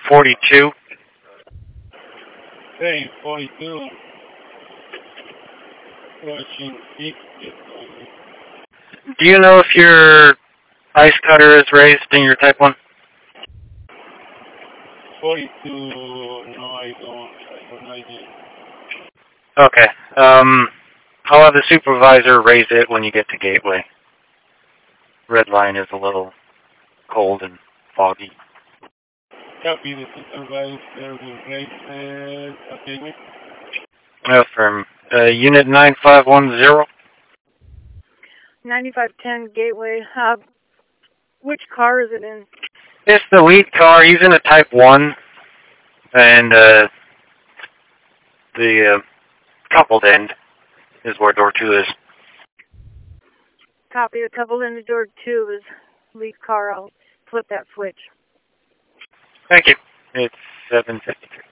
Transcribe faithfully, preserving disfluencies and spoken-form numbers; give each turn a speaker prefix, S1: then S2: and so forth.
S1: forty-two.
S2: Hey, forty-two. Watching peak.
S1: Do you know if your ice cutter is raised in your Type one?
S2: forty-two, no, I don't. I have no idea.
S1: Okay. Um, I'll have the supervisor raise it when you get to Gateway. Red line is a little cold and foggy.
S2: Copy, the supervisor will raise it. Okay, wait.
S1: Uh, from uh, Unit nine five one zero.
S3: ninety-five ten Gateway. Uh, which car is it in?
S1: It's the lead car. He's in a Type one. And uh, the uh, coupled end is where door two is.
S3: Copy. The couple in the door two is lead car. I'll flip that switch.
S1: Thank you. It's seven fifty-three.